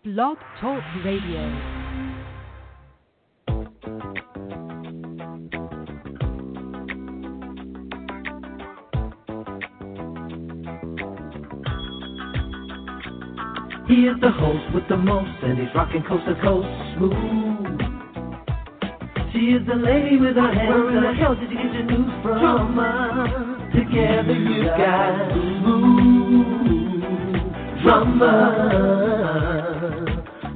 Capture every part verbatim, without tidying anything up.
Blog Talk Radio. He is the host with the most, and he's rocking coast to coast smooth. She is the lady with her hands. Where in the hell did you get your news from? Drama. Together you got smooth drama.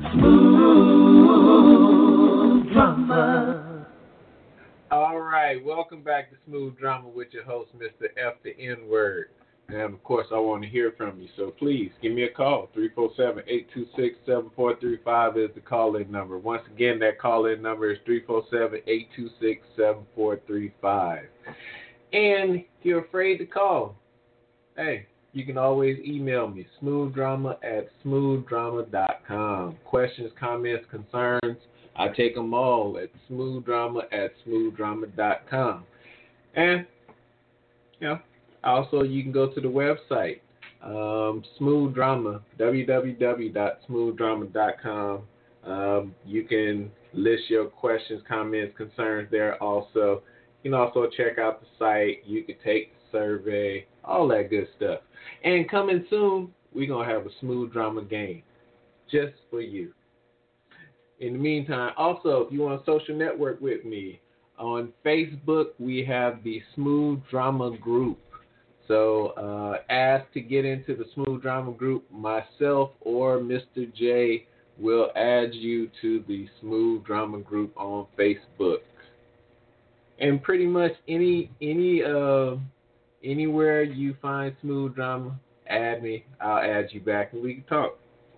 Smooth drama. All right, welcome back to Smooth Drama with your host, Mister F the N-Word. And, of course, I want to hear from you. So, please, give me a call. three four seven, eight two six, seven four three five is the call-in number. Once again, that call-in number is three four seven, eight two six, seven four three five. And if you're afraid to call, hey, you can always email me, smoothdrama at smoothdrama dot com. Questions, comments, concerns, I take them all at smoothdrama at smoothdrama dot com. And, you know, also, you can go to the website, um, Smooth Drama, w w w dot smooth drama dot com. Um, you can list your questions, comments, concerns there also. You can also check out the site. You can take the survey, all that good stuff. And coming soon, we're going to have a Smooth Drama game just for you. In the meantime, also, if you want to social network with me, on Facebook, we have the Smooth Drama group. So uh, ask to get into the Smooth Drama group. Myself or Mister J will add you to the Smooth Drama group on Facebook. And pretty much any any uh anywhere you find Smooth Drama, add me. I'll add you back and we can talk.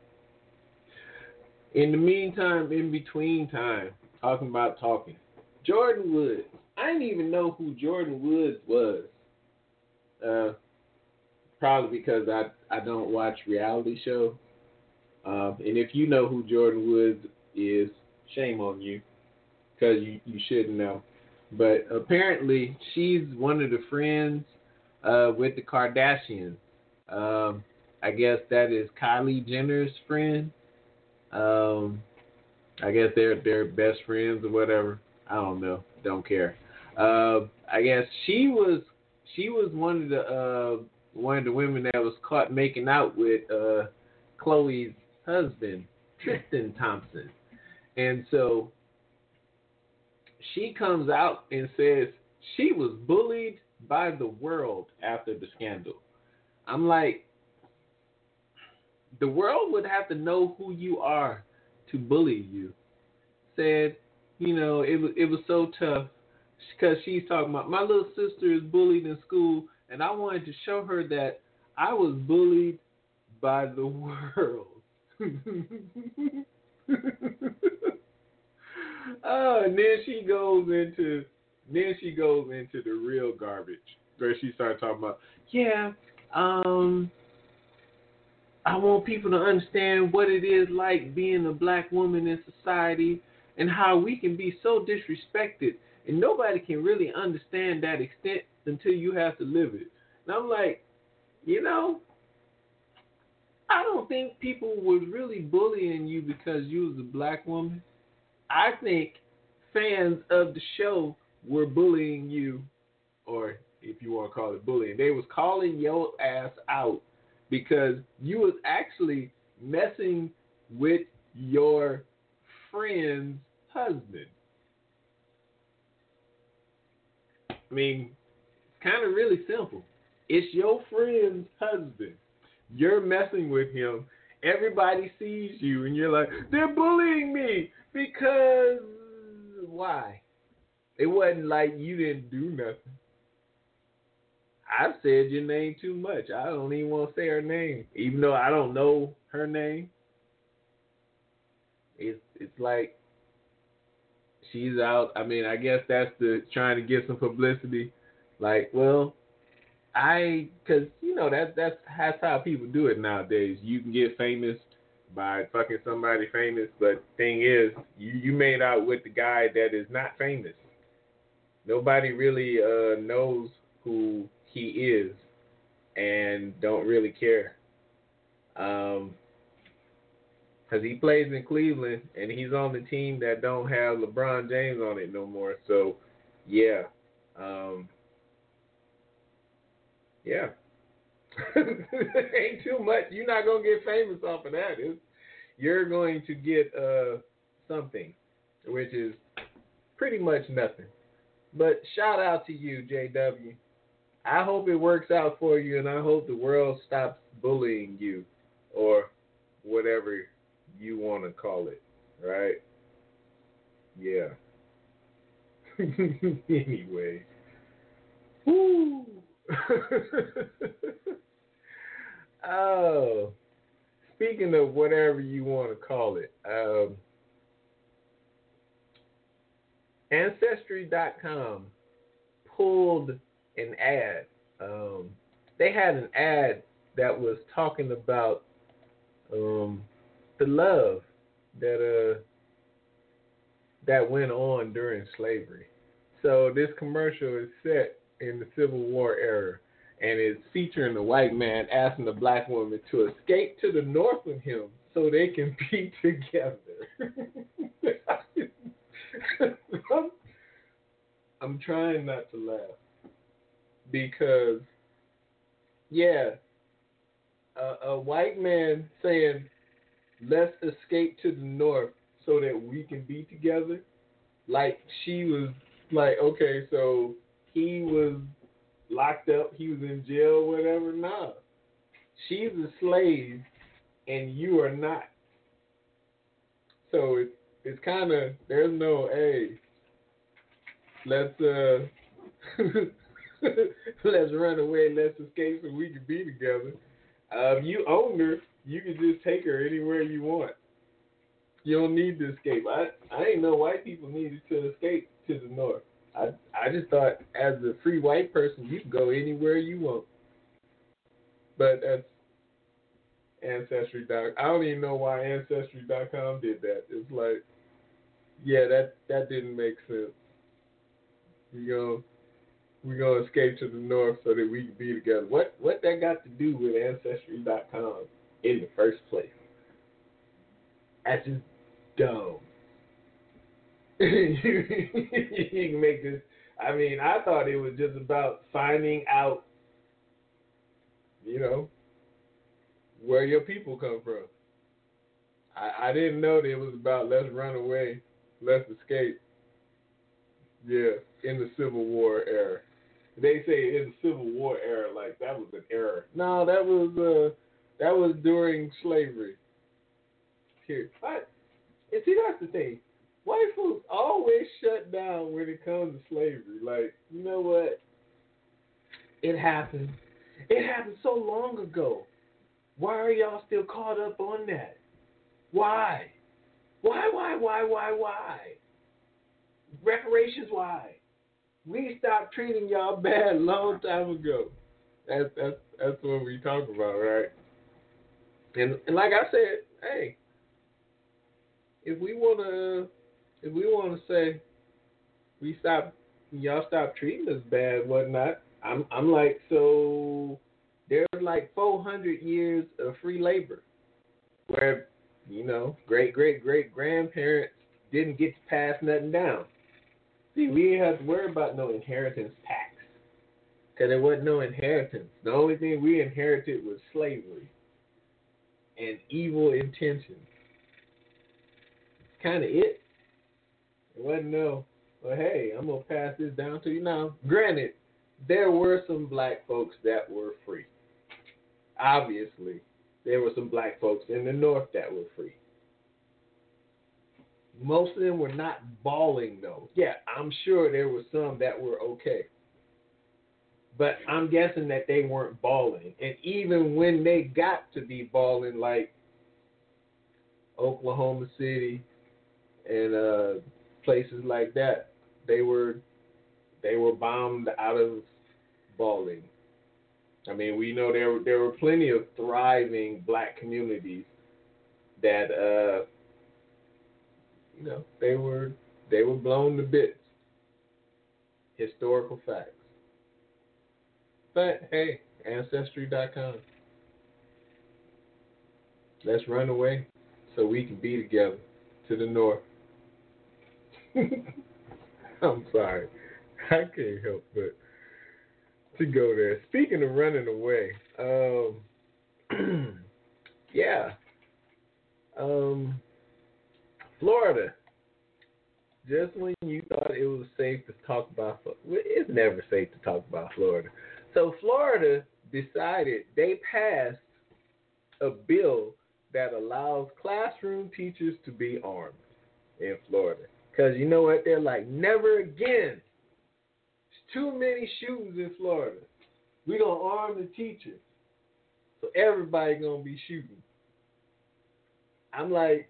In the meantime, in between time, talking about talking, Jordyn Woods. I didn't even know who Jordyn Woods was. Uh, probably because I, I don't watch reality shows. Um, and if you know who Jordyn Woods is, shame on you, because you, you should know. But apparently she's one of the friends uh, with the Kardashians. Um, I guess that is Kylie Jenner's friend. Um, I guess they're, they're best friends or whatever. I don't know. Don't care. Uh, I guess she was She was one of the uh, one of the women that was caught making out with uh, Khloe's husband, Tristan Thompson. And so she comes out and says she was bullied by the world after the scandal. I'm like, the world would have to know who you are to bully you. Said, you know, it was it was so tough. Because she's talking about, my little sister is bullied in school, and I wanted to show her that I was bullied by the world. Oh, and then she goes into, then she goes into the real garbage, where she starts talking about, yeah, um, I want people to understand what it is like being a black woman in society and how we can be so disrespected. And nobody can really understand that extent until you have to live it. And I'm like, you know, I don't think people was really bullying you because you was a black woman. I think fans of the show were bullying you, or if you want to call it bullying, they was calling your ass out because you was actually messing with your friend's husband. I mean, it's kind of really simple. It's your friend's husband. You're messing with him. Everybody sees you, and you're like, they're bullying me because why? It wasn't like you didn't do nothing. I've said your name too much. I don't even want to say her name, even though I don't know her name. It's it's like, she's out. I mean, I guess that's the trying to get some publicity. Like, well, I, because, you know, that, that's, that's how people do it nowadays. You can get famous by fucking somebody famous, but thing is, you, you made out with the guy that is not famous. Nobody really uh, knows who he is and don't really care. Um, because he plays in Cleveland, and he's on the team that don't have LeBron James on it no more. So, yeah. Um, yeah. Ain't too much. You're not going to get famous off of that. It's, you're going to get uh, something, which is pretty much nothing. But shout out to you, J W. I hope it works out for you, and I hope the world stops bullying you or whatever you want to call it, right? Yeah. Anyway. Woo! Oh, speaking of whatever you want to call it, um, Ancestry dot com pulled an ad. Um, they had an ad that was talking about um, the love that uh, that went on during slavery. So this commercial is set in the Civil War era, and it's featuring a white man asking a black woman to escape to the north with him so they can be together. I'm, I'm trying not to laugh because, yeah, a, a white man saying, let's escape to the north so that we can be together. Like, she was like, okay, so he was locked up, he was in jail, whatever. Nah. She's a slave and you are not. So it, it's kind of, there's no, hey, let's, uh, let's run away, let's escape so we can be together. Uh, if you own her, you can just take her anywhere you want. You don't need to escape. I, I didn't know white people needed to escape to the north. I I just thought as a free white person, you can go anywhere you want. But that's Ancestry dot com. I don't even know why Ancestry dot com did that. It's like, yeah, that, that didn't make sense. We go, we gonna escape to the north so that we can be together. What what that got to do with Ancestry dot com in the first place? That's just dumb. you, you can make this. I mean, I thought it was just about finding out, you know, where your people come from. I, I didn't know that it was about let's run away, let's escape. Yeah, in the Civil War era. They say in the Civil War era, like that was an error. No, that was uh, that was during slavery. Here, I, and see, that's the thing. White folks always shut down when it comes to slavery. Like, you know what? It happened. It happened so long ago. Why are y'all still caught up on that? Why? Why, why, why, why, why? Reparations, why? We stopped treating y'all bad a long time ago. That's, that's, that's what we talk about, right? And, and like I said, hey, if we want to... If we want to say we stop, y'all stop treating us bad, whatnot, I'm I'm like, so there's like four hundred years of free labor where, you know, great great great grandparents didn't get to pass nothing down. See, we didn't have to worry about no inheritance tax because there wasn't no inheritance. The only thing we inherited was slavery and evil intentions. Kind of it. It wasn't no, well, hey, I'm going to pass this down to you now. Granted, there were some black folks that were free. Obviously, there were some black folks in the North that were free. Most of them were not balling, though. Yeah, I'm sure there were some that were okay. But I'm guessing that they weren't balling. And even when they got to be balling, like Oklahoma City and uh, places like that, they were they were bombed out of balling. I mean, we know there there were plenty of thriving black communities that uh, you know they were they were blown to bits. Historical facts. But hey, Ancestry dot com. Let's run away so we can be together to the north. I'm sorry. I can't help but to go there. Speaking of running away, um, yeah, um, Florida. Just when you thought it was safe to talk about, well, it's never safe to talk about Florida. So Florida decided they passed a bill that allows classroom teachers to be armed in Florida. Because you know what? They're like, never again. There's too many shootings in Florida. We're going to arm the teachers. So everybody going to be shooting. I'm like,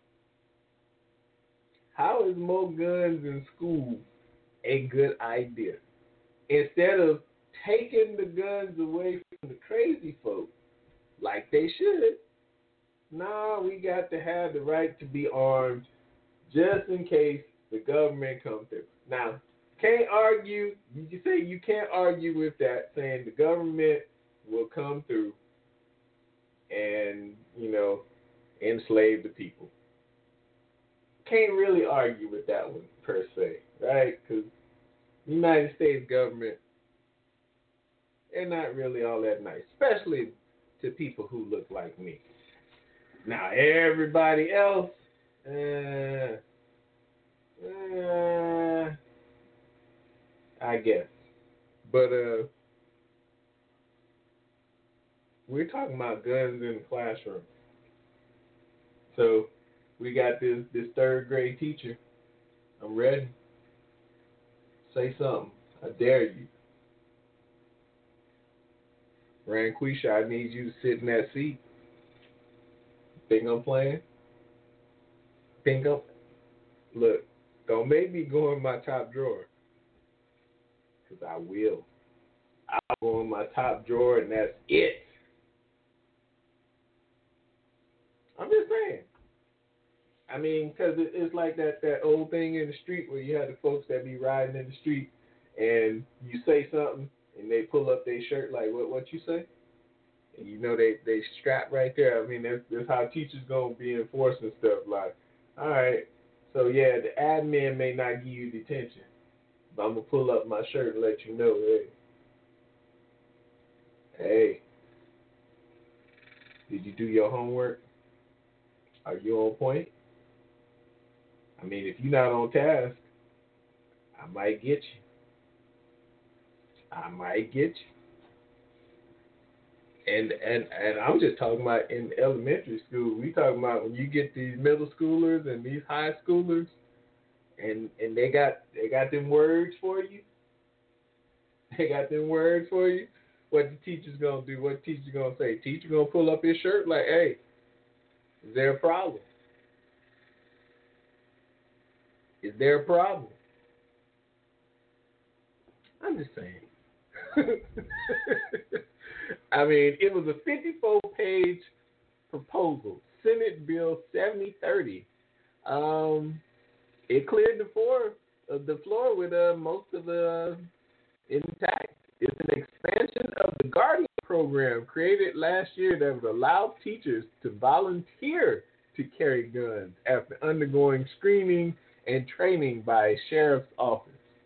how is more guns in school a good idea? Instead of taking the guns away from the crazy folk, like they should, nah, we got to have the right to be armed just in case the government comes through. Now, can't argue, you can say you can't argue with that, saying the government will come through and, you know, enslave the people. Can't really argue with that one per se, right? Because the United States government, they're not really all that nice, especially to people who look like me. Now, everybody else, uh, uh, I guess. But uh, we're talking about guns in the classroom. So we got this, this third grade teacher. I'm ready. Say something. I dare you. Ranquisha, I need you to sit in that seat. Think I'm playing? Think I'm... Look, don't make me go in my top drawer. Because I will. I'll go in my top drawer and that's it. I'm just saying. I mean, because it, it's like that, that old thing in the street where you have the folks that be riding in the street and you say something and they pull up their shirt like, what what you say? And you know they, they strap right there. I mean, that's, that's how teachers going to be enforcing stuff. Like, all right, so yeah, the admin may not give you detention, but I'm going to pull up my shirt and let you know, hey, hey, did you do your homework? Are you on point? I mean, if you're not on task, I might get you. I might get you. And and and I'm just talking about in elementary school. We talking about when you get these middle schoolers and these high schoolers, and and they got they got them words for you. They got them words for you. What the teacher's gonna do? What the teacher's gonna say? Teacher gonna pull up his shirt like, hey, is there a problem? Is there a problem? I'm just saying. I mean, it was a fifty-four page proposal, Senate Bill seventy thirty. Um, it cleared the floor, uh, the floor with uh, most of the uh, intact. It's an expansion of the Guardian program created last year that would allow teachers to volunteer to carry guns after undergoing screening and training by a sheriff's office.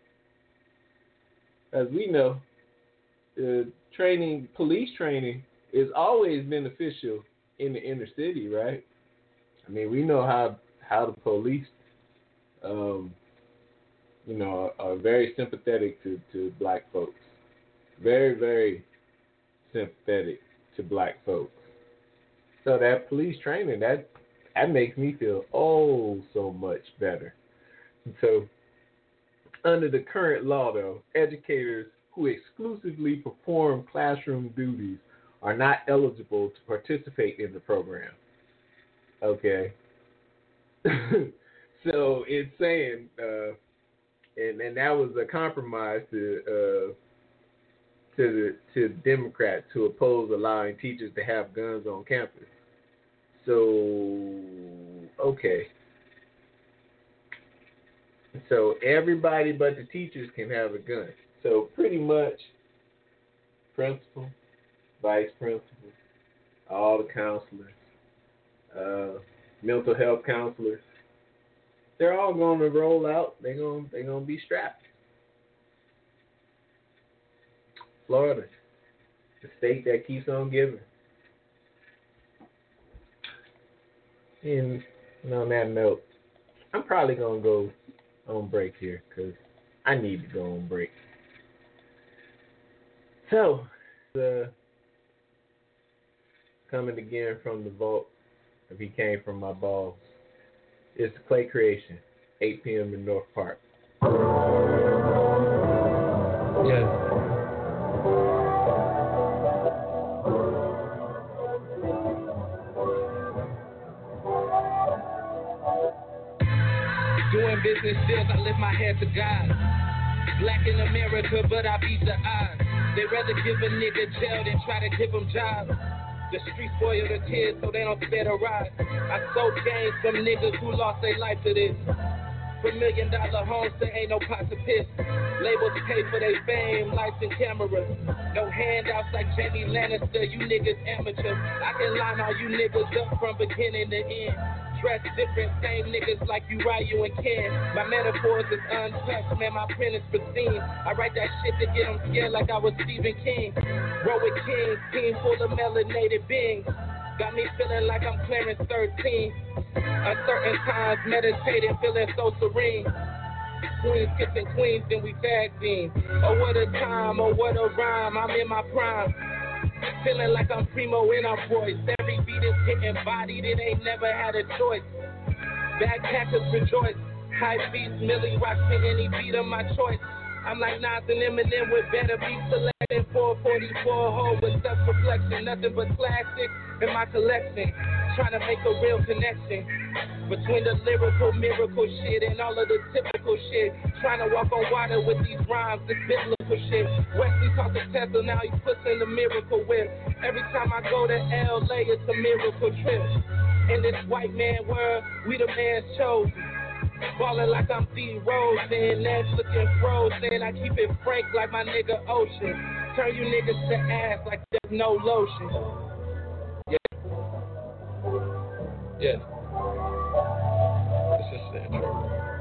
As we know, uh, training, police training, is always beneficial in the inner city, right? I mean, we know how how the police, um, you know, are, are very sympathetic to, to black folks. Very, very sympathetic to black folks. So that police training, that that makes me feel oh so much better. And so under the current law, though, educators who exclusively perform classroom duties are not eligible to participate in the program. Okay. So it's saying, uh, and and that was a compromise to uh, to the to the Democrats who oppose allowing teachers to have guns on campus. So okay. So everybody but the teachers can have a gun. So pretty much, principal, vice principal, all the counselors, uh, mental health counselors. They're all going to roll out. They're going they're going to be strapped. Florida, the state that keeps on giving. And, and on that note, I'm probably going to go on break here because I need to go on break. So, uh, coming again from the vault, if he came from my balls, it's the Clay Creation, eight p.m. in North Park. Yeah. Doing business deals, I lift my head to God. Black in America, but I beat the odds. They rather give a nigga jail than try to give him jobs. The streets spoil the kids so they don't spare the ride. I sold games from niggas who lost their life to this. From million dollar homes there ain't no pot to piss. Labels pay for their fame, lights and cameras. No handouts like Jamie Lannister, you niggas amateur. I can line all you niggas up from beginning to end. Dress different, same niggas like you, Ryu and Ken. My metaphors is untouched, man, my pen is pristine. I write that shit to get them scared like I was Stephen King. Roll with kings, team full of melanated beings. Got me feeling like I'm Clarence thirteen. Uncertain times, meditating, feeling so serene. Queens kissing queens, then we tag team. Oh, what a time, oh, what a rhyme, I'm in my prime. Feeling like I'm primo in our voice. Every beat is getting bodied, it ain't never had a choice. Backpackers rejoice. High beats, Millie rocks me any beat of my choice. I'm like Nas and Eminem with better beats selected. four forty-four hole with self-reflection. Nothing but classics in my collection. Trying to make a real connection between the lyrical miracle shit and all of the typical shit. Trying to walk on water with these rhymes, this biblical shit. Wesley talked to Tesla, now he puts in the miracle whip. Every time I go to L A, it's a miracle trip. In this white man world, we the man's chosen. Ballin' like I'm D Rose, saying that's looking frozen. I keep it frank like my nigga Ocean. Turn you niggas to ass like there's no lotion. Yeah. Yeah. This is that true.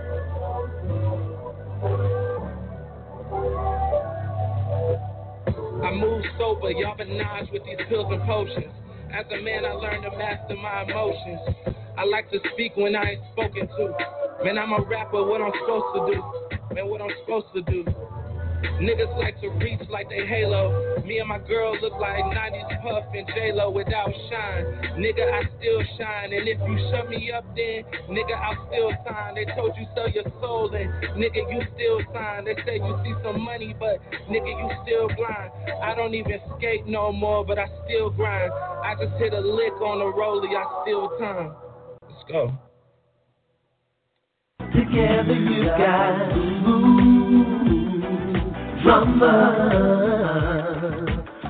I move sober, y'all menage with these pills and potions. As a man, I learned to master my emotions. I like to speak when I ain't spoken to. Man, I'm a rapper, what I'm supposed to do. Man, what I'm supposed to do. Niggas like to reach like they Halo. Me and my girl look like nineties Puff and J-Lo without shine. Nigga, I still shine. And if you shut me up then, nigga, I'll still sign. They told you sell your soul and nigga, you still sign. They say you see some money, but nigga, you still blind. I don't even skate no more, but I still grind. I just hit a lick on the rollie, I still time. Let's go. Together you got smooth drama,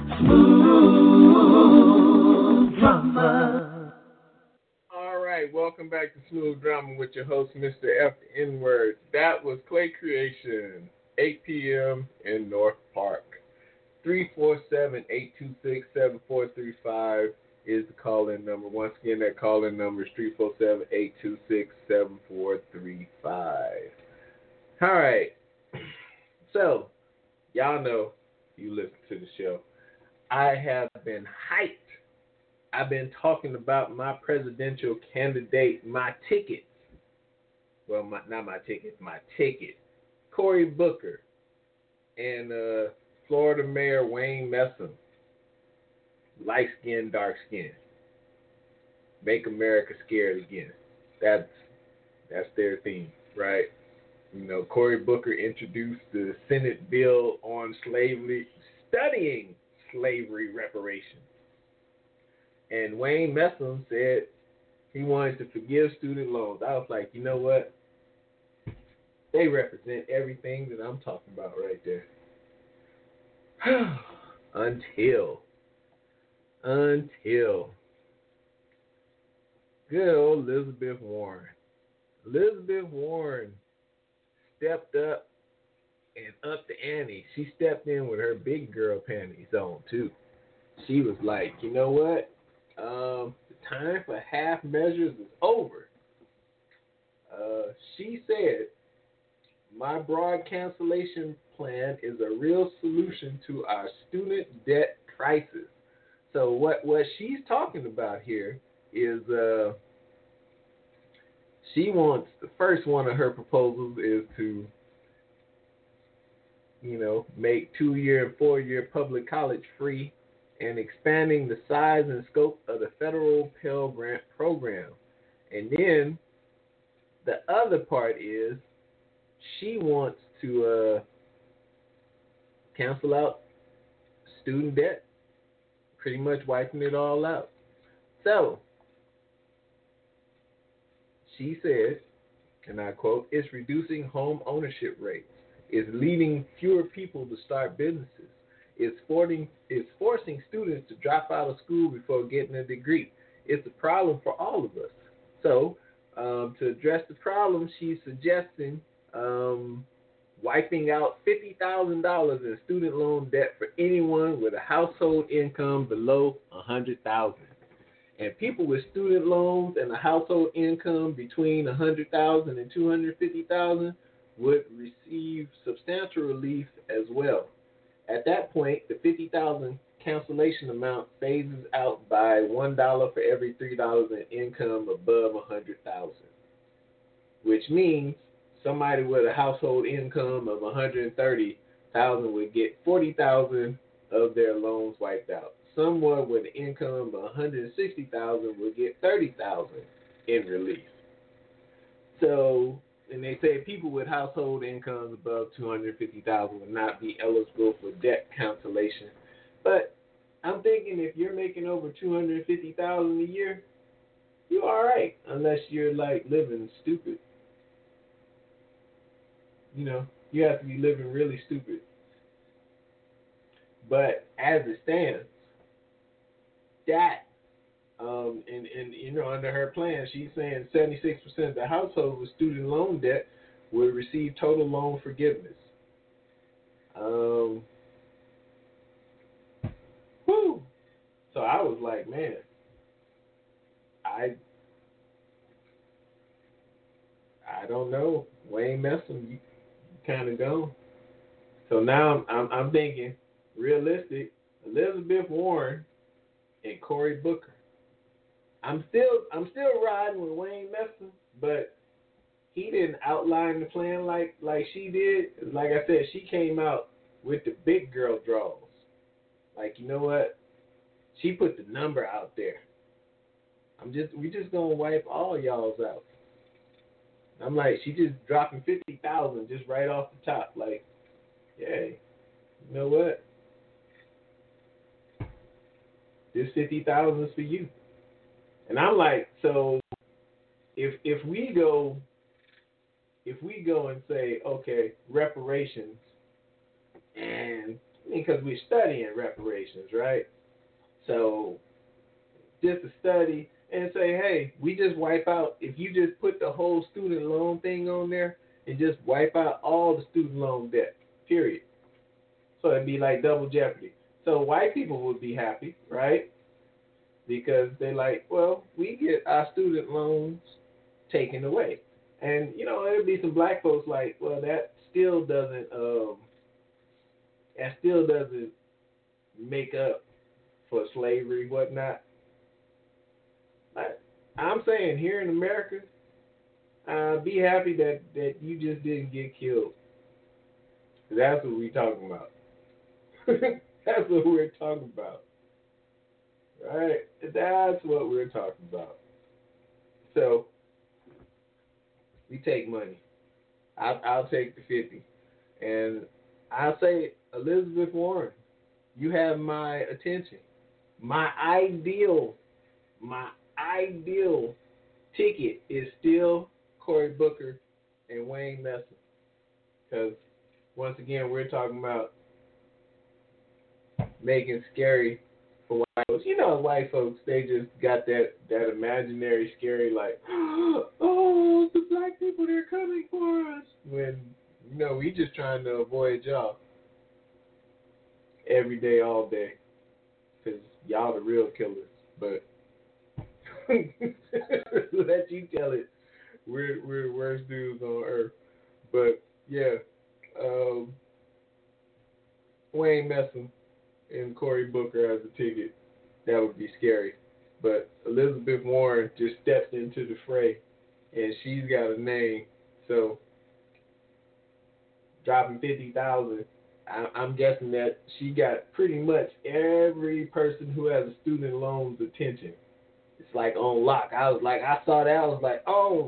smooth drama. All right, welcome back to Smooth Drama with your host, Mister F the N-Word. That was Clay Creation, eight p.m. in North Park. three four seven, eight two six, seven four three five is the call-in number. Once again, that call-in number is three four seven, eight two six, seven four three five. All right. So, y'all know, you listen to the show, I have been hyped. I've been talking about my presidential candidate, my ticket. Well, my, not my ticket, my ticket. Cory Booker and uh, Florida Mayor Wayne Messam. Light skin, dark skin. Make America scared again. That's that's their theme, right? You know, Cory Booker introduced the Senate bill on slavery, studying slavery reparations. And Wayne Messam said he wanted to forgive student loans. I was like, you know what? They represent everything that I'm talking about right there. Until Until good old Elizabeth Warren. Elizabeth Warren stepped up and upped the ante. She stepped in with her big girl panties on, too. She was like, you know what? Um, the time for half measures is over. Uh, she said, my broad cancellation plan is a real solution to our student debt crisis. So what, what she's talking about here is uh, she wants, the first one of her proposals is to, you know, make two-year and four-year public college free and expanding the size and scope of the federal Pell Grant program. And then the other part is she wants to uh, cancel out student debt, pretty much wiping it all out. So, she said, and I quote, it's reducing home ownership rates. It's leading fewer people to start businesses. It's forcing, it's forcing students to drop out of school before getting a degree. It's a problem for all of us. So, um, to address the problem, she's suggesting um, wiping out fifty thousand dollars in student loan debt for anyone with a household income below one hundred thousand dollars. And people with student loans and a household income between one hundred thousand dollars and two hundred fifty thousand dollars would receive substantial relief as well. At that point, the fifty thousand dollars cancellation amount phases out by one dollar for every three dollars in income above one hundred thousand dollars, which means somebody with a household income of one hundred thirty thousand dollars would get forty thousand dollars of their loans wiped out. Someone with an income of one hundred sixty thousand dollars would get thirty thousand dollars in relief. So, and they say people with household incomes above two hundred fifty thousand dollars would not be eligible for debt cancellation. But I'm thinking if you're making over two hundred fifty thousand dollars a year, you're all right, unless you're like living stupid. You know, you have to be living really stupid. But as it stands, that, um, and, and you know, under her plan, she's saying seventy-six percent of the household with student loan debt will receive total loan forgiveness. Um, whew. So I was like, man, I, I don't know, Wayne Messam, you kind of gone. So now I'm, I'm, I'm thinking, realistic, Elizabeth Warren and Cory Booker. I'm still I'm still riding with Wayne Messam, but he didn't outline the plan like like she did. Like I said, she came out with the big girl draws. Like, you know what? She put the number out there. I'm just we just gonna wipe all y'all's out. I'm like, she just dropping fifty thousand just right off the top. Like, yay, you know what? This fifty thousand is for you. And I'm like, so if if we go if we go and say, okay, reparations, and because we're studying reparations, right? So just a study and say, hey, we just wipe out, if you just put the whole student loan thing on there and just wipe out all the student loan debt, period. So it'd be like double jeopardy. So white people would be happy, right? Because they're like, well, we get our student loans taken away. And, you know, there'll be some black folks like, well, that still doesn't, um, that still doesn't make up for slavery, whatnot. But I'm saying here in America, uh, be happy that, that you just didn't get killed. That's what we're talking about. That's what we're talking about. Right? That's what we're talking about. So, we take money. I'll, I'll take the fifty. And I'll say, Elizabeth Warren, you have my attention. My ideal, my ideal ticket is still Cory Booker and Wayne Messam. Because, once again, we're talking about making scary for white folks. You know, white folks, they just got that, that imaginary scary, like, oh, the black people, they're coming for us. When, you know, we just trying to avoid y'all every day, all day. Because y'all the real killers. But Let you tell it. We're we're worst dudes on earth. But yeah, um, Wayne Messam and Cory Booker as a ticket. That would be scary. But Elizabeth Warren just stepped into the fray, and she's got a name. So dropping fifty thousand. I'm guessing that she got pretty much every person who has a student loan's attention. It's like on lock. I was like, I saw that. I was like, oh,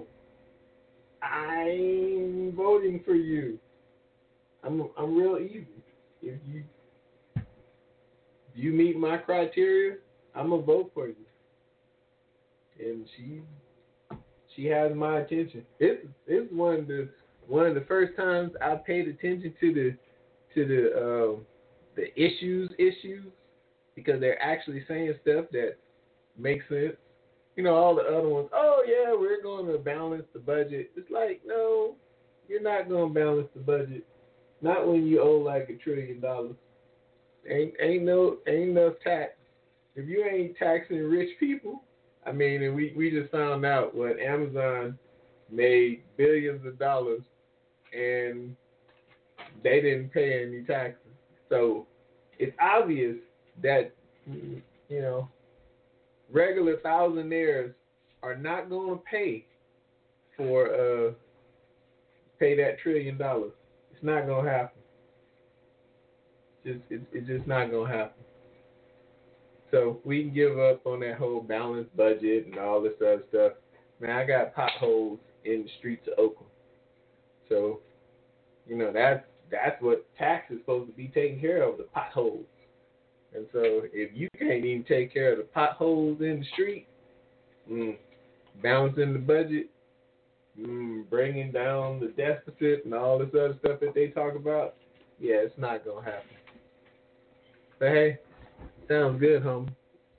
I'm voting for you. I'm I'm real easy. If you if you meet my criteria, I'm gonna vote for you. And she she has my attention. It's it's one of the one of the first times I paid attention to the to the um, the issues issues because they're actually saying stuff that makes sense. You know, all the other ones, oh yeah, we're going to balance the budget. It's like, no, you're not going to balance the budget. Not when you owe like a trillion dollars. Ain't ain't no ain't enough tax. If you ain't taxing rich people, I mean, and we, we just found out what Amazon made billions of dollars and they didn't pay any taxes. So it's obvious that, you know, regular thousandaires are not going to pay for uh pay that trillion dollars. It's not going to happen. Just it's, it's just not going to happen. So we can give up on that whole balanced budget and all this other stuff. Man, I got potholes in the streets of Oakland. So, you know, that's that's what tax is supposed to be taking care of, the potholes. And so if you can't even take care of the potholes in the street, mm, balancing the budget, mm, bringing down the deficit and all this other stuff that they talk about, yeah, it's not going to happen. But hey, sounds good, homie.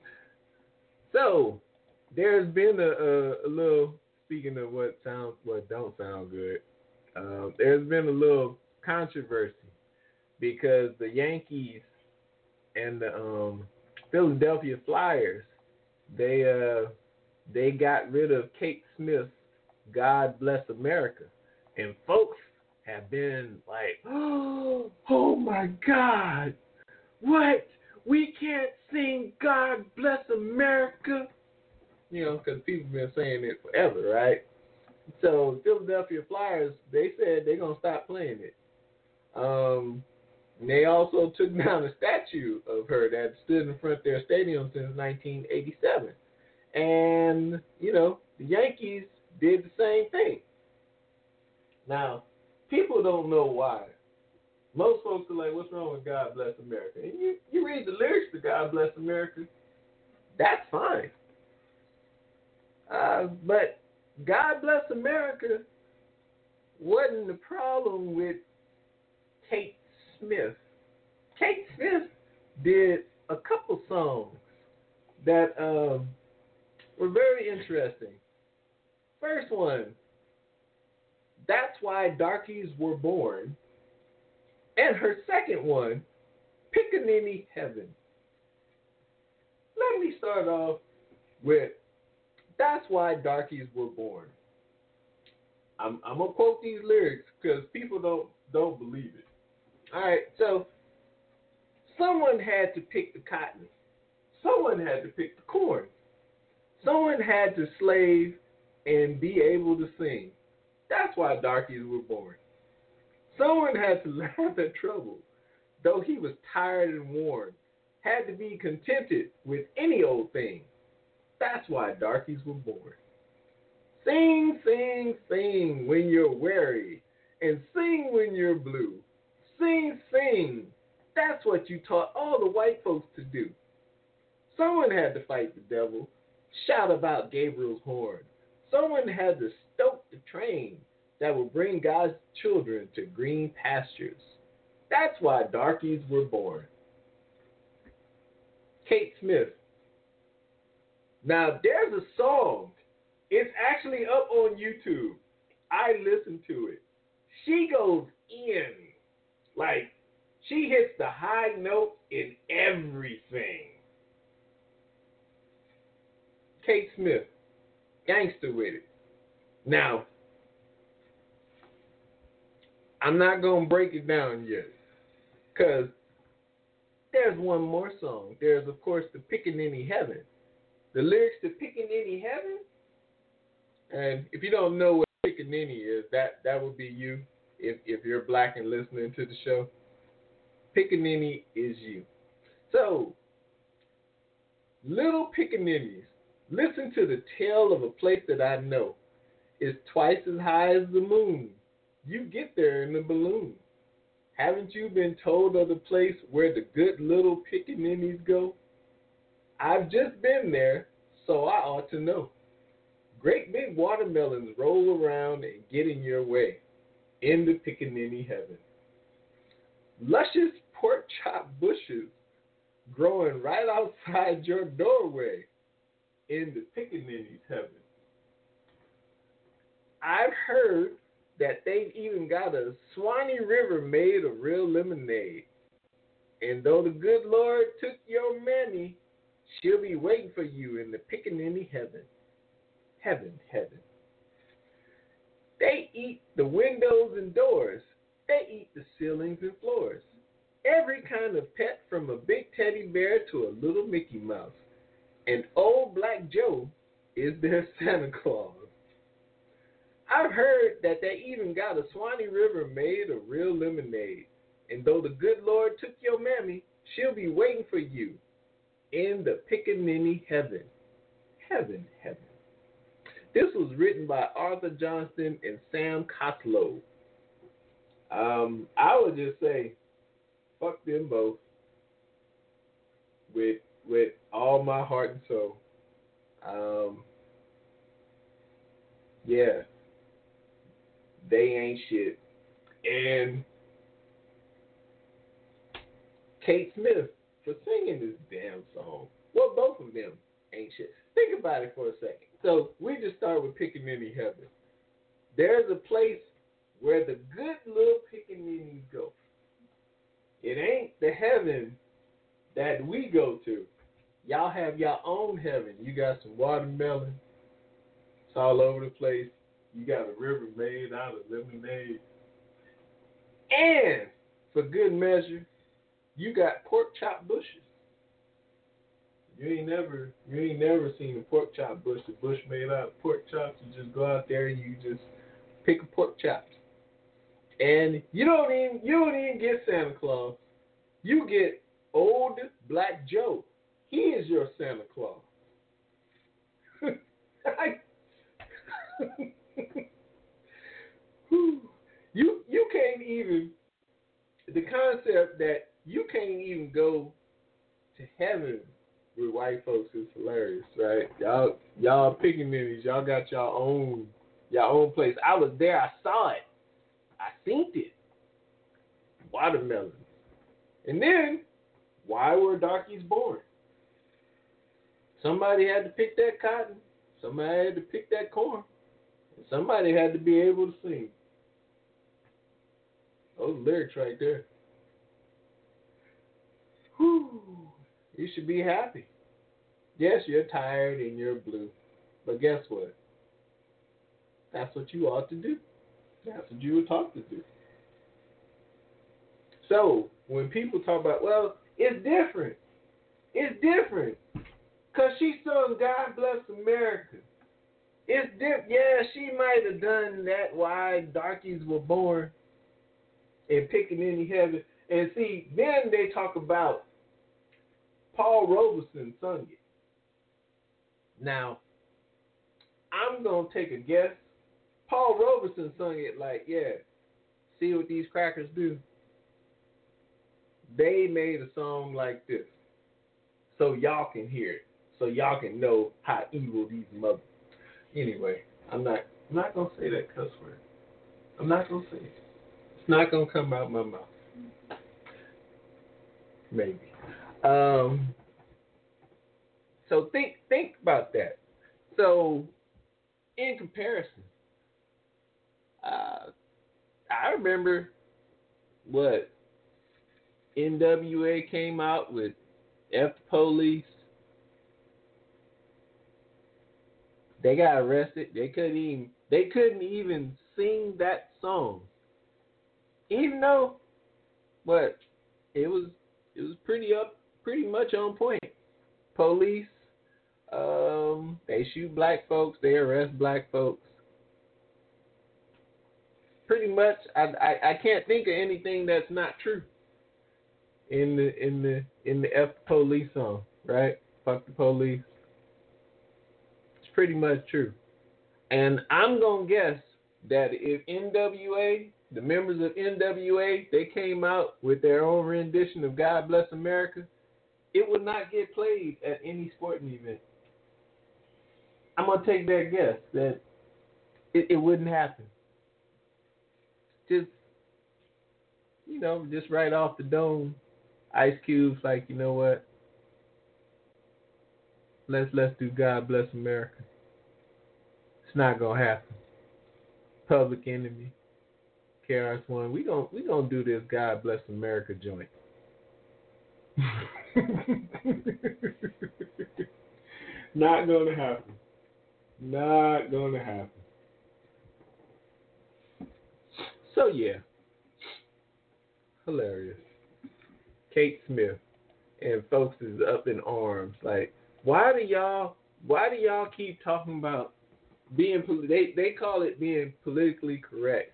So there's been a, a, a little, speaking of what sounds, what don't sound good, uh, there's been a little controversy because the Yankees and the um, Philadelphia Flyers, they uh, they got rid of Kate Smith's "God Bless America," and folks have been like, "Oh, oh my God, what? We can't sing God Bless America," you know, because people have been saying it forever, right? So Philadelphia Flyers, they said they're gonna stop playing it. Um, and they also took down a statue of her that stood in front of their stadium since nineteen eighty-seven. And, you know, the Yankees did the same thing. Now, people don't know why. Most folks are like, what's wrong with God Bless America? And you, you read the lyrics to God Bless America, that's fine. Uh, but God Bless America wasn't the problem with Kate Smith. Kate Smith did a couple songs that um, were very interesting. First one, That's Why Darkies Were Born. And her second one, Pickaninny Heaven. Let me start off with That's Why Darkies Were Born. I'm, I'm going to quote these lyrics because people don't, don't believe it. All right, so someone had to pick the cotton. Someone had to pick the corn. Someone had to slave and be able to sing. That's why darkies were born. Someone had to laugh at trouble, though he was tired and worn, had to be contented with any old thing. That's why darkies were born. Sing, sing, sing when you're weary, and sing when you're blue. Sing, sing. That's what you taught all the white folks to do. Someone had to fight the devil, shout about Gabriel's horn. Someone had to stoke the train that will bring God's children to green pastures. That's why darkies were born. Kate Smith. Now, there's a song. It's actually up on YouTube. I listened to it. She goes in. Like, she hits the high note in everything. Kate Smith, Gangster with It. Now, I'm not going to break it down yet, because there's one more song. There's, of course, the Pickaninny Heaven. The lyrics to Pickaninny Heaven, and if you don't know what Pickaninny is, that, that would be you, if, if you're black and listening to the show. Pickaninny is you. So, little Pickaninnies, listen to the tale of a place that I know. It's twice as high as the moon. You get there in a balloon. Haven't you been told of the place where the good little Pickaninnies go? I've just been there, so I ought to know. Great big watermelons roll around and get in your way in the Pickaninny Heaven. Luscious pork chop bushes growing right outside your doorway in the Pickaninny's Heaven. I've heard that they've even got a Swanee River made of real lemonade. And though the good Lord took your mammy, she'll be waiting for you in the Pickaninny Heaven. Heaven, heaven. They eat the windows and doors. They eat the ceilings and floors. Every kind of pet, from a big teddy bear to a little Mickey Mouse. And old Black Joe is their Santa Claus. I've heard that they even got a Swanee River made of real lemonade. And though the good Lord took your mammy, she'll be waiting for you in the Pickaninny Heaven. Heaven, heaven. This was written by Arthur Johnston and Sam Coslow. Um, I would just say, fuck them both with with all my heart and soul. Um, yeah, they ain't shit. And Kate Smith for singing this damn song. Well, both of them ain't shit. Think about it for a second. So we just start with Pickaninny Heaven. There's a place where the good little Pickaninnies go. It ain't the heaven that we go to. Y'all have your own heaven. You got some watermelon. It's all over the place. You got a river made out of lemonade. And for good measure, you got pork chop bushes. You ain't never, you ain't never seen a pork chop bush. A bush made out of pork chops. You just go out there and you just pick a pork chop. And you don't even, you don't even get Santa Claus. You get old Black Joe. He is your Santa Claus. you you can't even, the concept that you can't even go to heaven with white folks is hilarious, right? Y'all y'all Pickaninnies, y'all got y'all own y'all own place. I was there, I saw it. I seen it. Watermelon. And then, why were darkies born? Somebody had to pick that cotton. Somebody had to pick that corn. And somebody had to be able to sing. Those lyrics right there. Whew. You should be happy. Yes, you're tired and you're blue. But guess what? That's what you ought to do. That's what you were taught to do. So, when people talk about, well, it's different. It's different. Because she sung God Bless America. It's different. Yeah, she might have done that why darkies were born and Pickaninny Heaven. And see, then they talk about Paul Robeson sung it. Now, I'm going to take a guess. Paul Robeson sung it like, yeah, see what these crackers do? They made a song like this so y'all can hear it, so y'all can know how evil these mothers. Anyway, I'm not I'm not going to say that cuss word. I'm not going to say it. It's not going to come out my mouth. Maybe. Um, so think think about that. So, in comparison, uh, I remember what N W A came out with F the Police. They got arrested. They couldn't even they couldn't even sing that song. Even though what it was it was pretty up pretty much on point. Police, um, they shoot black folks, they arrest black folks. Pretty much I, I, I can't think of anything that's not true in the in the in the F the Police song, right? Fuck the police. It's pretty much true. And I'm gonna guess that if N W A, the members of N W A, they came out with their own rendition of God Bless America, it would not get played at any sporting event. I'm gonna take that guess that it, it wouldn't happen. Just, you know, just right off the dome, Ice Cube's like, you know what? Let's let's do God Bless America. It's not gonna happen. Public Enemy, K R S One, we gon' we gonna do this God Bless America joint. Not gonna happen. Not gonna happen. So yeah, hilarious. Kate Smith and folks is up in arms. Like, why do y'all? Why do y'all keep talking about being? They they call it being politically correct.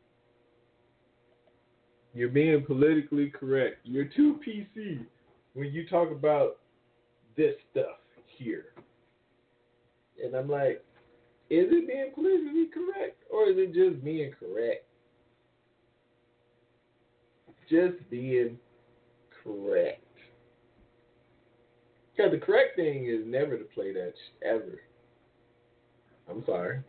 You're being politically correct. You're too P C when you talk about this stuff here. And I'm like, is it being politically correct or is it just being correct? Just being correct. Because the correct thing is never to play that sh- ever. I'm sorry.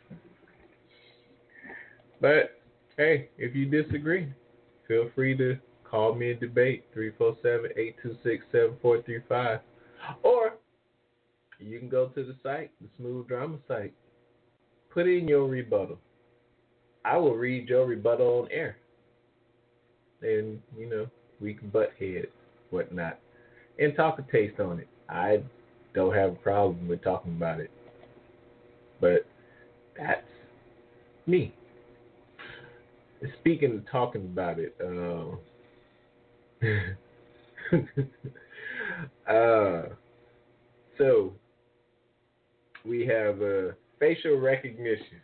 But, hey, if you disagree, feel free to call me and debate, three four seven, eight two six, seven four three five. Or you can go to the site, the Smooth Drama site. Put in your rebuttal. I will read your rebuttal on air. And, you know, we can butt heads, whatnot, and talk a taste on it. I don't have a problem with talking about it. But that's me. Speaking of talking about it, uh, uh, so we have uh, facial recognition.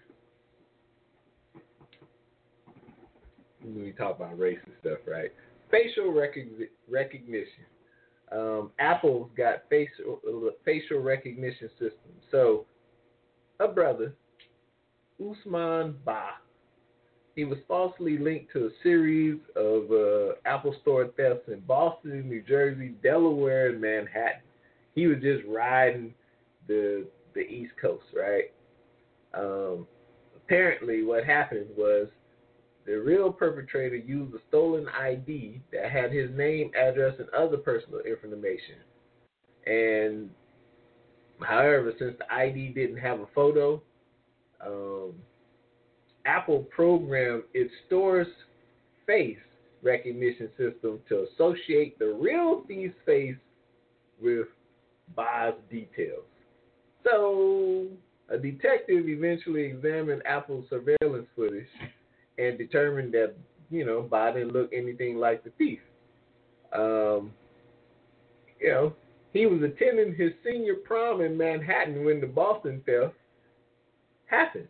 We talk about racist stuff, right? Facial rec- recognition. Um, Apple's got facial uh, facial recognition system. So, a brother, Usman Ba, he was falsely linked to a series of uh, Apple Store thefts in Boston, New Jersey, Delaware, and Manhattan. He was just riding the the East Coast, right? Um, apparently, what happened was the real perpetrator used a stolen I D that had his name, address, and other personal information. And, however, since the I D didn't have a photo, um, Apple programmed its store's face recognition system to associate the real thief's face with Ba's details. So, a detective eventually examined Apple's surveillance footage and determined that, you know, Ba didn't look anything like the thief. Um, you know, he was attending his senior prom in Manhattan when the Boston theft happened.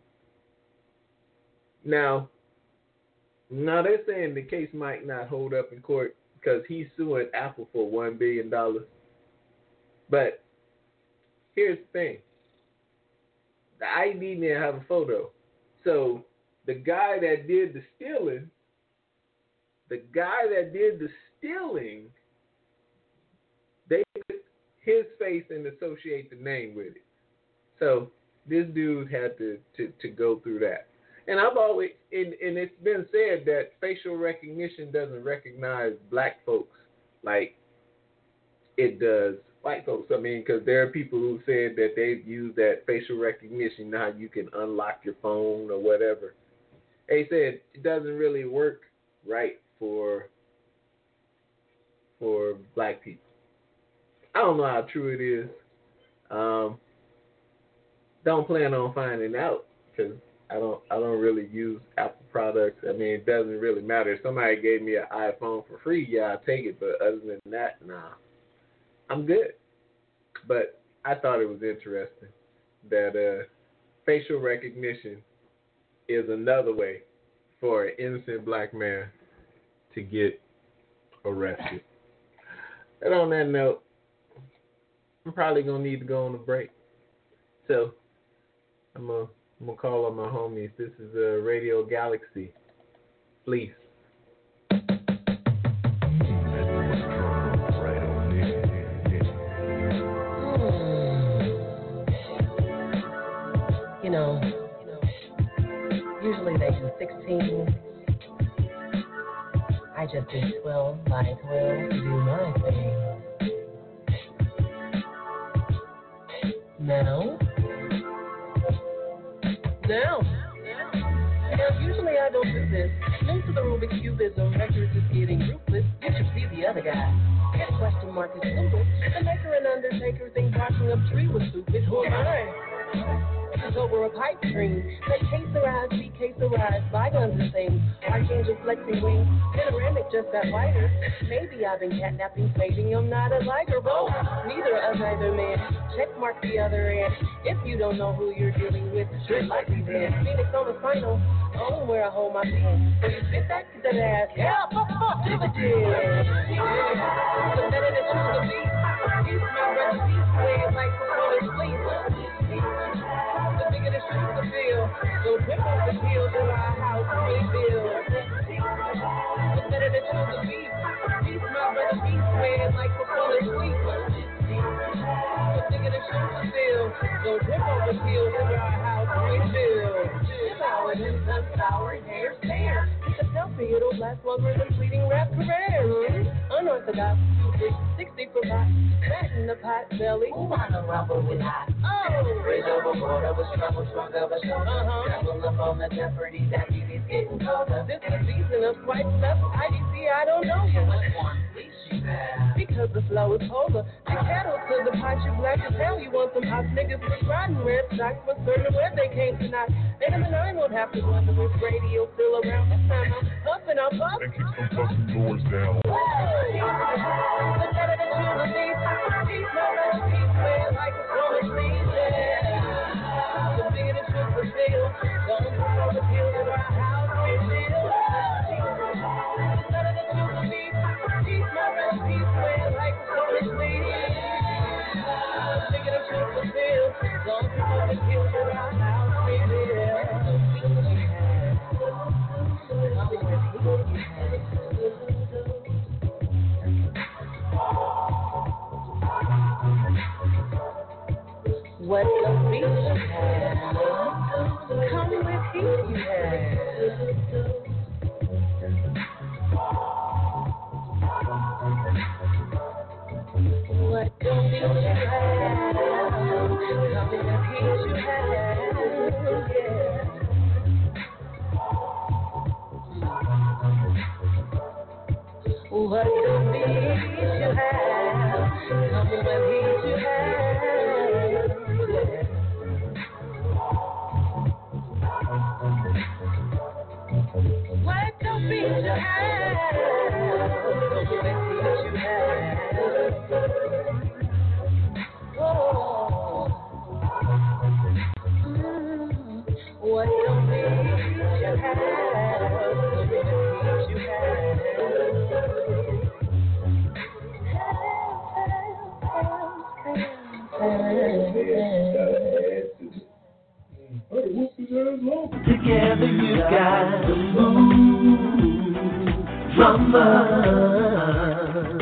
Now, now they're saying the case might not hold up in court because he's suing Apple for one billion dollars. But here's the thing. The I D didn't have a photo. So the guy that did the stealing, the guy that did the stealing, they put his face and associate the name with it. So this dude had to, to, to go through that. And I've always, and, and it's been said that facial recognition doesn't recognize black folks like it does white folks. I mean, because there are people who said that they've used that facial recognition, now you can unlock your phone or whatever. They said it doesn't really work right for for black people. I don't know how true it is, um, don't plan on finding out because I don't I don't really use Apple products. I mean, it doesn't really matter. If somebody gave me an iPhone for free, yeah, I'll take it. But other than that, nah, I'm good. But I thought it was interesting that uh, facial recognition is another way for an innocent black man to get arrested. And on that note, I'm probably gonna need to go on a break. So I'm gonna I'm gonna call on my homies. This is uh, Radio Galaxy. Please. You know, usually they do sixteen. I just do twelve by twelve to do my thing. Now, now, now, usually I don't do this. New to the Rubik's Cubism, records is getting ruthless. You should see the other guy. His question mark is stupid. The maker and undertaker think barking up tree was stupid. Who am I? It's over a pipe dream. They caserized, be caserized, bygones and things. Archangel flexing wings, panoramic just got wider. Maybe I've been catnapping, fading, I'm not a liger. Both, neither of either man. Check mark the other end. If you don't know who you're dealing with, should likely then. Phoenix on the final, oh, where I hold my pen. So you spit that, get that ass, yeah, fuck, fuck, give it to you. The better that you can be, peace, my brother, peace, play it like the colors, please. The bigger the shoes to feel, so whip up the heels in our house, rebuild. The better the choose to be, peace, my brother, peace, wear like the colors, please. The bigger the shoes to feel, so whip up the heels in our house, rebuild. Sour and sunflower hair stare. It's a selfie, it'll last longer than fleeting rap careers. Unorthodox, stupid, sixty for pot, fat in the pot belly. Who wanna rumble with hot? Oh, bridge overboard, I was trouble, strung of a shoulder. Uh-huh. Double up on the jeopardy, that beauty's getting colder. This is season of swipe left, I D C, I don't know you. Which one, please, you have? Because the flow is polar. The cattle to the pot, you black as hell. You want some hot niggas with riding red socks, but certain where they came tonight. Venom and I won't have to wonder if radio still around. This time I'm puffing, I'm puffing. And keep some fucking doors down. The better that you believe, keep no recipes, man, like a promise, please, yeah. The bigger the truth will feel, don't throw the pills in our house, we feel. The better that you believe, keep no recipes, man, like a promise, please. The bigger the truth will feel, don't throw the pills in our house, we feel. What the beach you have, come with heat you have. What the beach you have, come with heat you have, yeah. What the beach you have, come with heat you have. What the beach you have, come with heat you have. Oh, mm, what the beach you have, come with heat you have. Together you got the smooth drummer,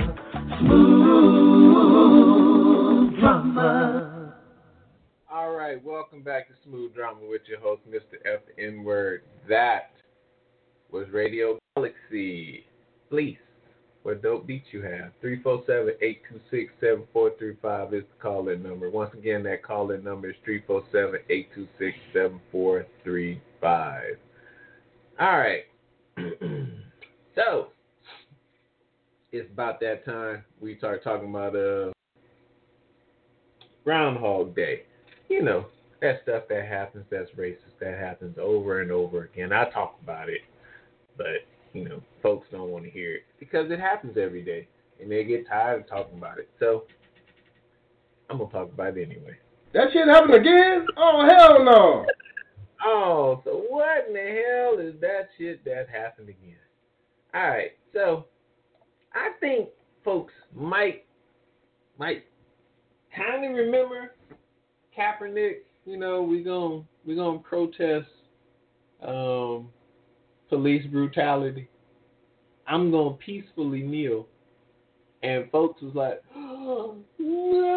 smooth drummer. All right, welcome back to Smooth Drama with your host, Mister F N Word. That was Radio Galaxy. Please. What dope beats you have? three four seven, eight two six, seven four three five is the call-in number. Once again, that call-in number is three four seven, eight two six, seven four three five. All right. So, it's about that time we start talking about uh, Groundhog Day. You know, That stuff that happens, that's racist. That happens over and over again. I talk about it, but, you know, folks don't want to hear it because it happens every day, and they get tired of talking about it. So I'm going to talk about it anyway. That shit happened again? Oh, hell no. Oh, so what in the hell is that shit that happened again? All right, so I think folks might might kind of remember Kaepernick. You know, we gon' we gonna protest um, police brutality. I'm gonna peacefully kneel, and folks was like, oh, no,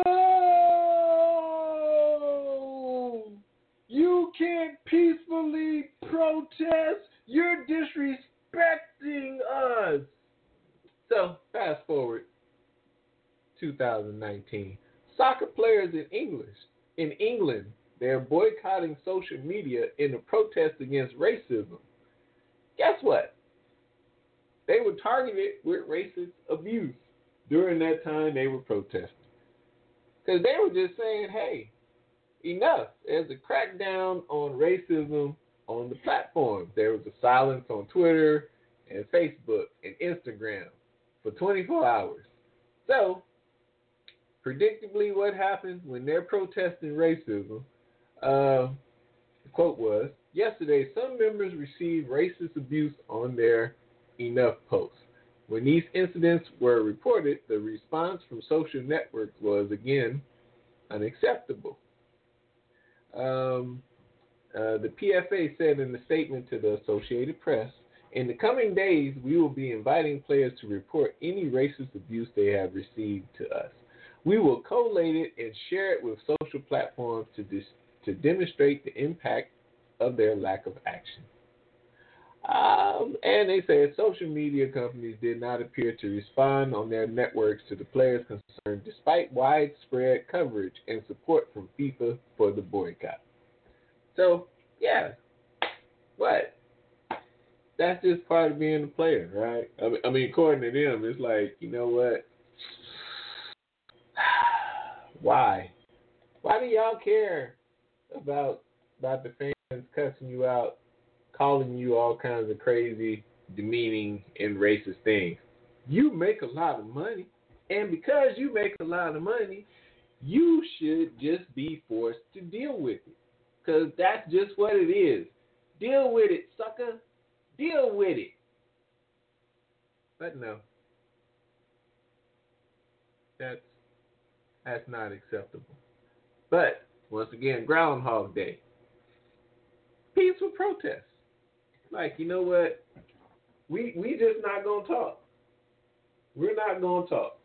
you can't peacefully protest. You're disrespecting us. So fast forward, two thousand nineteen, soccer players in English in England. They're boycotting social media in a protest against racism. Guess what? They were targeted with racist abuse during that time they were protesting. Because they were just saying, hey, enough. There's a crackdown on racism on the platform. There was a silence on Twitter and Facebook and Instagram for twenty-four hours. So, predictably, what happens when they're protesting racism? Uh, the quote was, yesterday, some members received racist abuse on their Enough posts. When these incidents were reported, the response from social networks was, again, unacceptable. Um, uh, the P F A said in a statement to the Associated Press, in the coming days, we will be inviting players to report any racist abuse they have received to us. We will collate it and share it with social platforms to dis- to demonstrate the impact of their lack of action. Um, and they said social media companies did not appear to respond on their networks to the players concerned, despite widespread coverage and support from FIFA for the boycott. So, yeah, what? That's just part of being a player, right? I mean, I mean, according to them, it's like, you know what? Why? Why do y'all care about about the fans cussing you out, calling you all kinds of crazy, demeaning, and racist things? You make a lot of money, and because you make a lot of money, you should just be forced to deal with it, because that's just what it is. Deal with it, sucker. Deal with it. But no, that's that's not acceptable. But once again, Groundhog Day. Peaceful protest. Like, you know what? We we just not gonna talk. We're not gonna talk.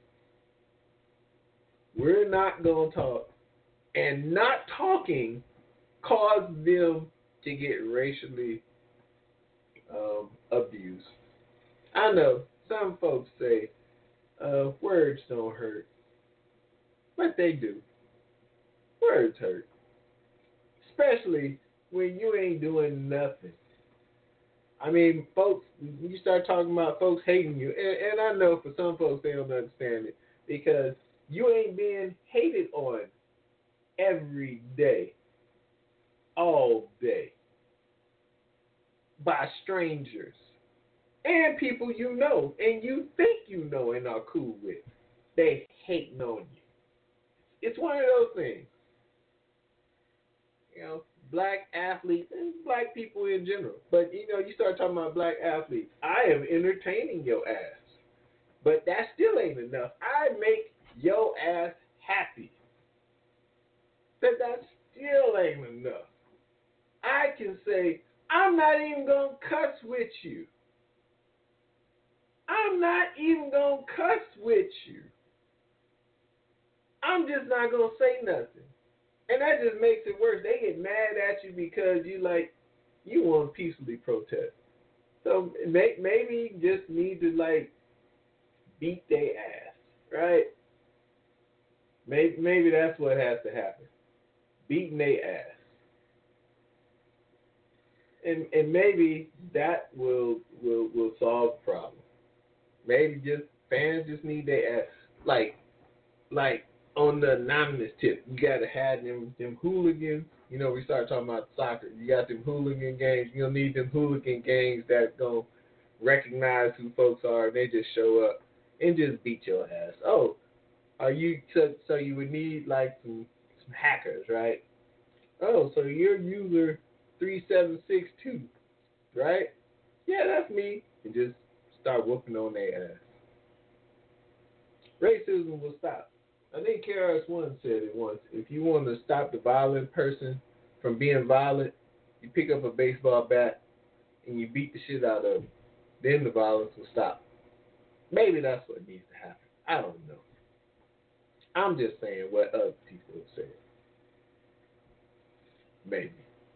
We're not gonna talk. And not talking caused them to get racially um, abused. I know some folks say uh, words don't hurt, but they do. Words hurt, especially when you ain't doing nothing. I mean, folks, you start talking about folks hating you, and, and I know for some folks they don't understand it because you ain't being hated on every day, all day, by strangers and people you know and you think you know and are cool with. They hating on you. It's one of those things. You know, black athletes and black people in general. But, you know, you start talking about black athletes. I am entertaining your ass. But that still ain't enough. I make your ass happy. But that still ain't enough. I can say, I'm not even going to cuss with you. I'm not even going to cuss with you. I'm just not going to say nothing. And that just makes it worse. They get mad at you because you like, you want to peacefully protest. So may, maybe you just need to like beat their ass, right? Maybe, maybe that's what has to happen. Beating their ass. And and maybe that will will will solve the problem. Maybe just fans just need their ass. Like like on the anonymous tip, you gotta have them them hooligans you know, we start talking about soccer. You got them hooligan games. You'll need them hooligan games that gonna recognize who folks are, and they just show up and just beat your ass. Oh, are you so, so you would need like some some hackers, right? Oh, so you're user three seven six two, right? Yeah, that's me. And just start whooping on their ass. Racism will stop. I think K R S One said it once. If you want to stop the violent person from being violent, you pick up a baseball bat and you beat the shit out of them. Then the violence will stop. Maybe that's what needs to happen. I don't know. I'm just saying what other people have said. Maybe.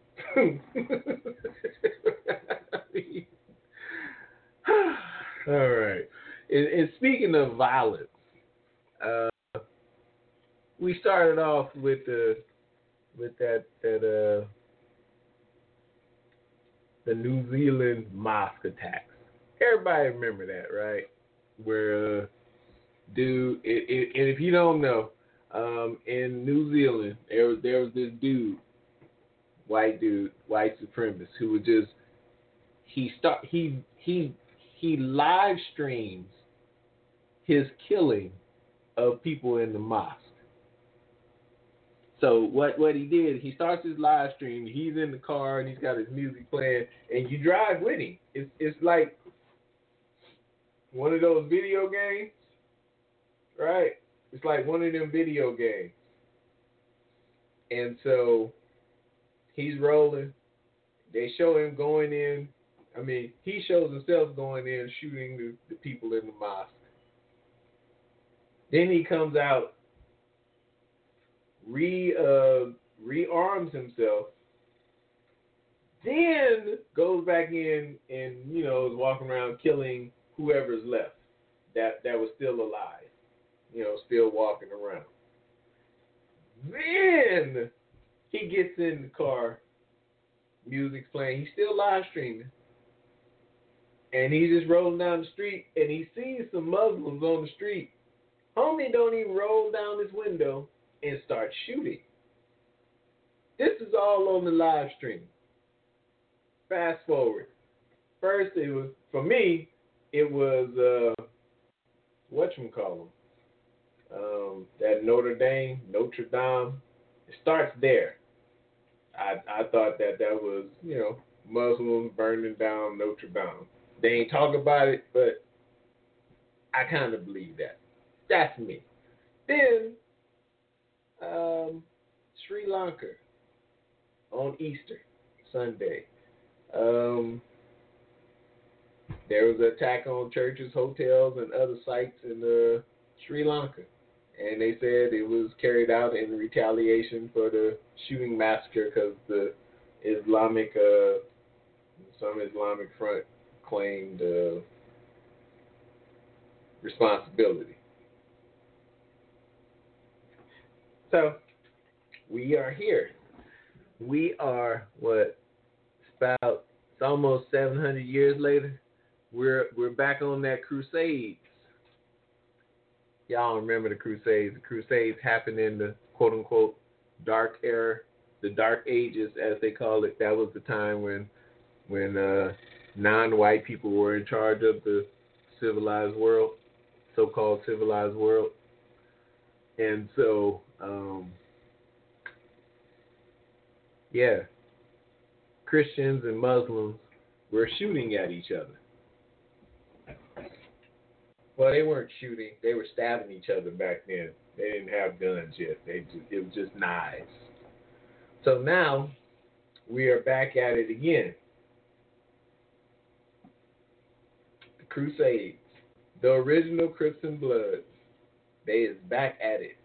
All right. And, and speaking of violence, uh, we started off with the with that that uh the New Zealand mosque attacks. Everybody remember that, right? Where uh, dude, it, it, and if you don't know, um, in New Zealand there was there was this dude, white dude, white supremacist, who would just he start he he he live streams his killing of people in the mosque. So what, what he did, he starts his live stream, he's in the car and he's got his music playing, and you drive with him. It's it's like one of those video games, right? It's like one of them video games. And so he's rolling. They show him going in. I mean, he shows himself going in, shooting the, the people in the mosque. Then he comes out, re uh, rearms himself, then goes back in and, you know, is walking around killing whoever's left that, that was still alive, you know, still walking around. Then he gets in the car, music's playing, he's still live streaming, and he's just rolling down the street, and he sees some Muslims on the street. Homie don't even roll down his window and start shooting. This is all on the live stream. Fast forward. First, it was, for me, it was, uh, whatchamacallit, um, that Notre Dame, Notre Dame. It starts there. I I thought that that was, you know, Muslims burning down Notre Dame. They ain't talk about it, but I kind of believe that. That's me. Then, um, Sri Lanka on Easter Sunday. Um, there was an attack on churches, hotels, and other sites in uh, Sri Lanka. And they said it was carried out in retaliation for the shooting massacre because the Islamic, uh, some Islamic front claimed uh, responsibility. So, we are here. We are, what, it's about, it's almost seven hundred years later. We're we're back on that Crusades. Y'all remember the Crusades. The Crusades happened in the quote-unquote dark era, the dark ages, as they call it. That was the time when when uh, non-white people were in charge of the civilized world, so-called civilized world. And so, um, yeah, Christians and Muslims were shooting at each other. Well, they weren't shooting. They were stabbing each other back then. They didn't have guns yet. They just, it was just knives. So now we are back at it again. The Crusades, the original Crips and Bloods, they is back at it.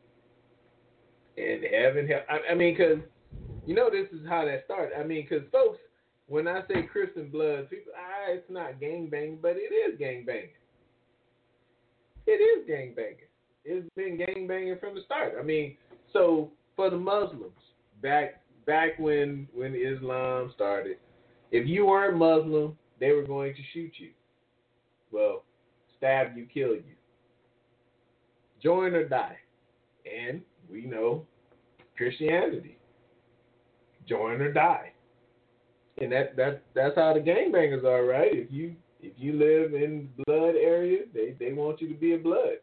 And heaven, hell, I, I mean, because, you know, this is how that started. I mean, because folks, when I say Crips and Bloods, people, ah, it's not gangbanging, but it is gangbanging. It is gangbanging. It's been gangbanging from the start. I mean, so for the Muslims, back back when when Islam started, if you weren't Muslim, they were going to shoot you. Well, stab you, kill you. Join or die. And we know Christianity. join or die. And that, that that's how the gangbangers are, right? If you if you live in the blood area, they, they want you to be a blood.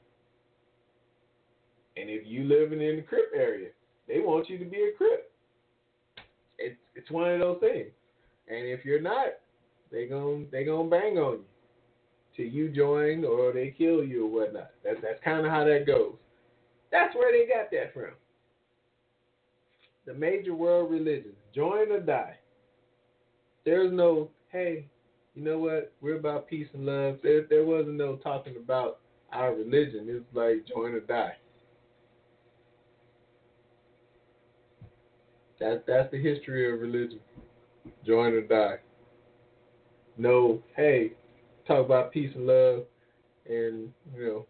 And if you living in the Crip area, they want you to be a Crip. It's it's one of those things. And if you're not, they gon' they gonna bang on you till you join or they kill you or whatnot. That's that's kind of how that goes. That's where they got that from. The major world religions, join or die. There's no, hey, you know what? We're about peace and love. There, there wasn't no talking about our religion. It's like join or die. That, that's the history of religion. Join or die. No, hey, talk about peace and love and, you know,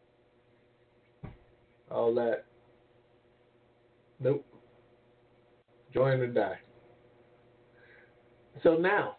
all that. Nope. Join or die. So now,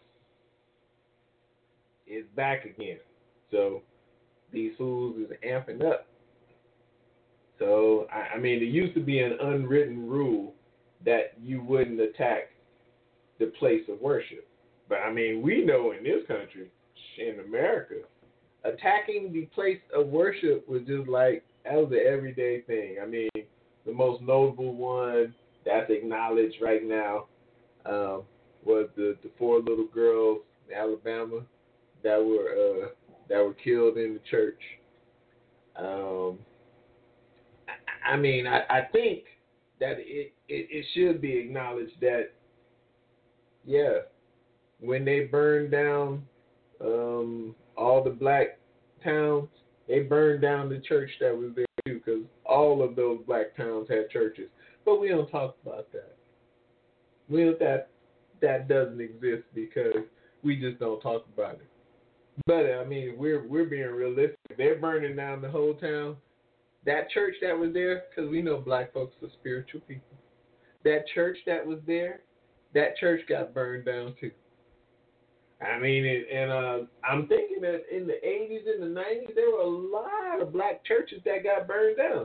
it's back again. So these fools is amping up. So, I, I mean, there used to be an unwritten rule that you wouldn't attack the place of worship. But, I mean, we know in this country, in America, attacking the place of worship was just like, that was an everyday thing. I mean, the most notable one that's acknowledged right now um, was the, the four little girls in Alabama that were uh, that were killed in the church. Um, I, I mean, I, I think that it, it, it should be acknowledged that, yeah, when they burned down um, all the black towns, they burned down the church that was there too, because all of those black towns had churches. But we don't talk about that. We don't, that that doesn't exist because we just don't talk about it. But I mean, we're we're being realistic. They're burning down the whole town. That church that was there, because we know black folks are spiritual people. That church that was there, that church got burned down too. I mean, and uh, I'm thinking that in the eighties and the nineties, there were a lot of black churches that got burned down.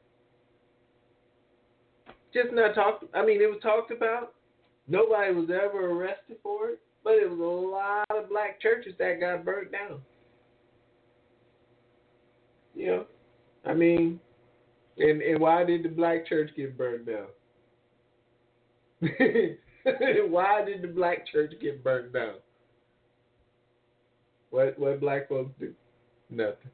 Just not talked. I mean, it was talked about. Nobody was ever arrested for it, but it was a lot of black churches that got burnt down. You know, I mean, and, and why did the black church get burned down? Why did the black church get burned down? What what black folks do? Nothing.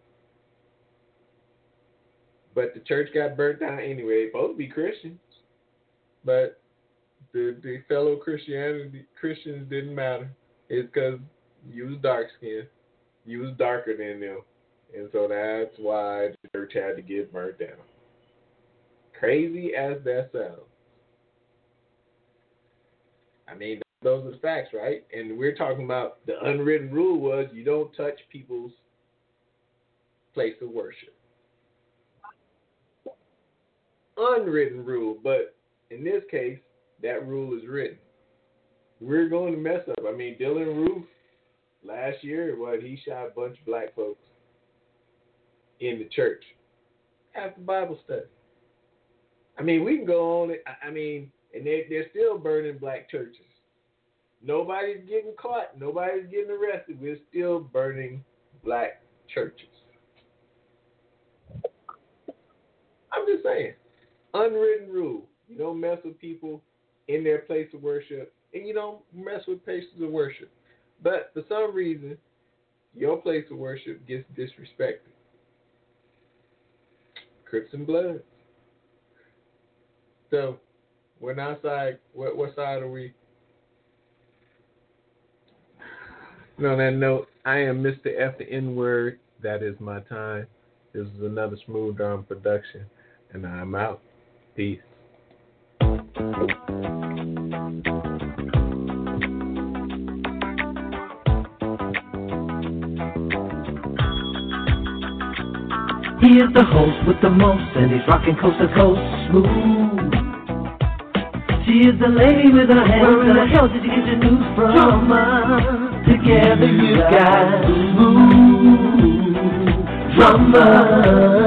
But the church got burnt down anyway. It's supposed to be Christians. But the the fellow Christianity Christians didn't matter. It's because you was dark skinned. You was darker than them. And so that's why the church had to get burnt down. Crazy as that sounds. I mean, those are the facts, right? And we're talking about the unwritten rule was you don't touch people's place of worship. Unwritten rule, but in this case, that rule is written. We're going to mess up. I mean, Dylan Roof, last year, what, he shot a bunch of black folks in the church after Bible study. I mean, we can go on. I mean, and they, they're still burning black churches. Nobody's getting caught. Nobody's getting arrested. We're still burning black churches. I'm just saying, unwritten rule. You don't mess with people in their place of worship, and you don't mess with places of worship. But for some reason, your place of worship gets disrespected. Crips and Bloods. So, we're not side. What, what side are we? And on that note, I am Mister F the N-word. That is my time. This is another Smooth Drum production, and I'm out. Peace. He is the host with the most, and he's rocking coast to coast smooth. She is the lady with her hands. Where in the hell did you get your news from? Drama. Together you got smooth drama.